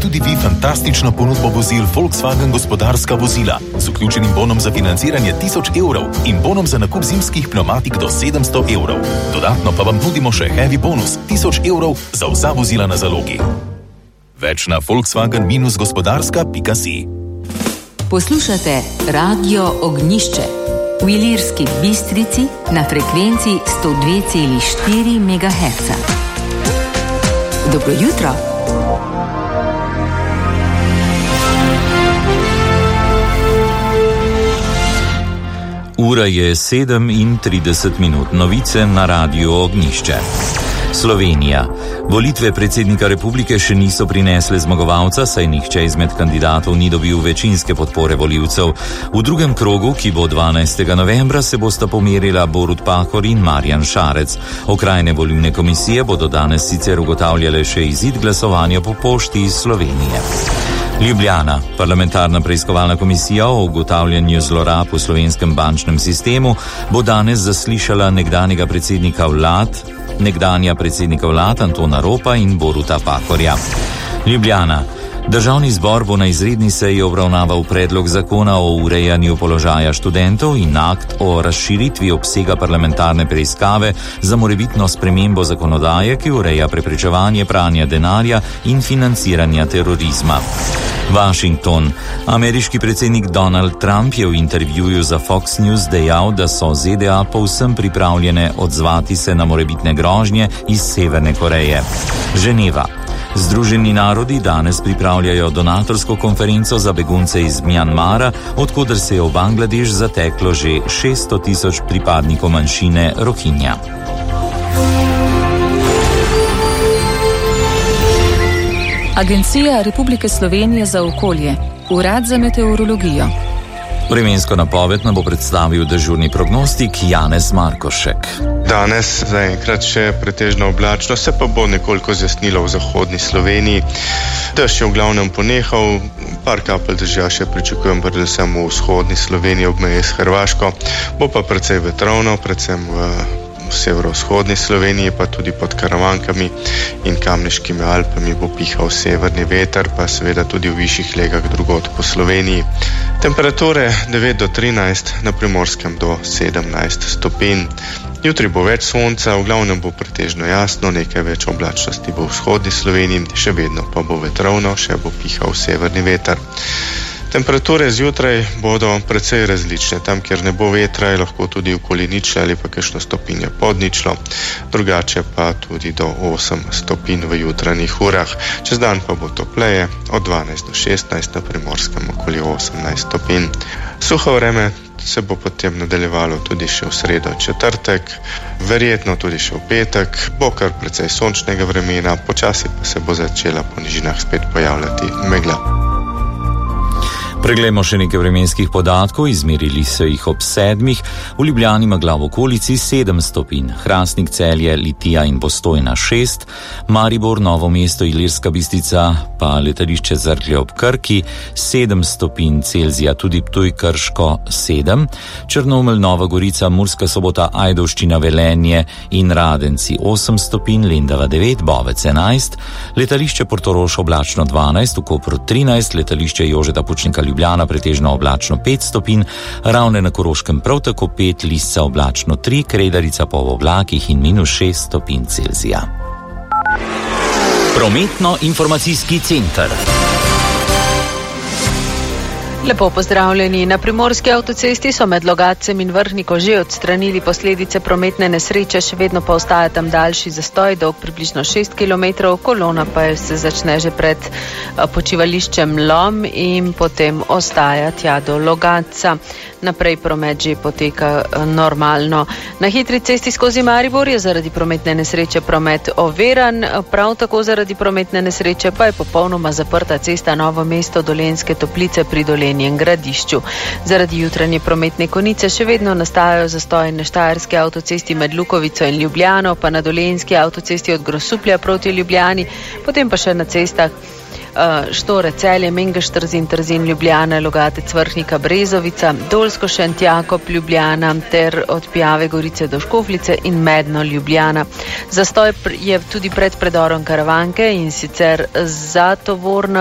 tudi vi fantastično ponudbo vozil Volkswagen gospodarska vozila z vključenim bonom za financiranje 1000 evrov in bonom za nakup zimskih pneumatik do 700 evrov. Dodatno pa vam nudimo še heavy bonus 1000 evrov za vsa vozila na zalogi. Več na volkswagen-gospodarska.si. Poslušate Radio Ognjišče v Ilirski Bistrici na frekvenci 102,4 MHz. Dobro jutro. Ura je 7:30. Novice na Radiu Ognjišče. Slovenija. Volitve predsednika republike še niso prinesle zmagovalca, saj nihče izmed kandidatov ni dobil večinske podpore volivcev. V drugem krogu, ki bo 12. novembra, se bosta pomerila Borut Pahor in Marjan Šarec. Okrajne volilne komisije bodo danes sicer ugotavljale še izid glasovanja po pošti iz Slovenije. Ljubljana. Parlamentarna preiskovalna komisija o ugotavljanju zlorab v slovenskem bančnem sistemu bo danes zaslišala nekdanja predsednika vlad Antona Ropa in Boruta Pahorja. Ljubljana. Državni zbor bo na izredni seji obravnaval predlog zakona o urejanju položaja študentov in akt o razširitvi obsega parlamentarne preiskave za morebitno spremembo zakonodaje, ki ureja preprečevanje pranja denarja in financiranja terorizma. Washington. Ameriški predsednik Donald Trump je v intervjuju za Fox News dejal, da so ZDA povsem pripravljene odzvati se na morebitne grožnje iz Severne Koreje. Ženeva. Združeni narodi danes pripravljajo donatorsko konferenco za begunce iz Mjanmara, odkoder se je v Bangladeš zateklo že 600,000 pripadnikov manjšine Rohingja. Agencija Republike Slovenije za okolje, Urad za meteorologijo. Vremensko napoved nam bo predstavil dežurni prognostik Janez Markošek. Danes zaenkrat še pretežno oblačno, se pa bo nekoliko zjasnilo v zahodni Sloveniji. Dež je v glavnem ponehal, par kapelj dežja še pričakujem predvsem v vzhodni Sloveniji ob meji s Hrvaško. Bo pa precej vetrovno, predvsem v severovzhodni Sloveniji, pa tudi pod Karavankami in Kamniškimi Alpami bo pihal severni veter, pa seveda tudi v višjih legah drugod po Sloveniji. Temperature 9 do 13, na Primorskem do 17 stopinj. Jutri bo več sonca, v glavnem bo pretežno jasno, nekaj več oblačnosti bo v vzhodni Sloveniji, še vedno pa bo vetrovno, še bo pihal severni veter. Temperature zjutraj bodo precej različne. Tam, kjer ne bo vetra, je lahko tudi okoli ničle ali pa kakšno stopinje pod ničlo, drugače pa tudi do 8 stopinj v jutranjih urah. Čez dan pa bo topleje, od 12 do 16, na Primorskem okoli 18 stopinj. Suho vreme se bo potem nadaljevalo tudi še v sredo, četrtek, verjetno tudi še v petek, bo kar precej sončnega vremena, počasi pa se bo začela po nižinah spet pojavljati megla. Preglejmo še nekaj vremenskih podatkov, izmerili so jih ob 7, v Ljubljani megla v okolici 7 stopinj, Hrastnik, Celje, Litija in Postojna 6, Maribor, Novo mesto, Ilirska Bistrica pa letališče Cerklje ob Krki 7 stopinj Celzija, tudi Ptuj, Krško 7, Črnomelj, Nova Gorica, Murska Sobota, Ajdovščina, Velenje in Radenci 8 stopinj, Lendava 9, Bovec 11, letališče Portorož oblačno 12, v Kopru 13, letališče Jožeta Pučnika Ljubljana pretežno oblačno 5 stopinj, Ravne na Koroškem prav tako 5, Lisca oblačno 3, Kredarica pa v oblakih in -6 stopinj Celzija. Prometno-informacijski center. Lepo pozdravljeni. Na primorski avtocesti so med Logatcem in Vrhniko že odstranili posledice prometne nesreče, še vedno pa ostaja tam daljši zastoj, dolg približno 6 km, kolona pa se začne že pred počivališčem Lom in potem ostaja tja do Logatca. Naprej promet že poteka normalno. Na hitri cesti skozi Maribor je zaradi prometne nesreče promet oviran, prav tako zaradi prometne nesreče pa je popolnoma zaprta cesta Novo mesto Dolenjske Toplice pri Dolenjem Gradišču. Zaradi jutranje prometne konice še vedno nastajajo zastoji na štajerski avtocesti med Lukovico in Ljubljano, pa na dolenjski avtocesti od Grosuplja proti Ljubljani, potem pa še na cestah Štore, Celje, Mengeš, Trzin, Ljubljana, Logatec, Vrhnika, Brezovica, Dolsko, Šentjakov, Ljubljana ter od Pijave Gorice do Škofljice in Medno, Ljubljana. Zastoj je tudi pred predorom Karavanke in sicer za tovorna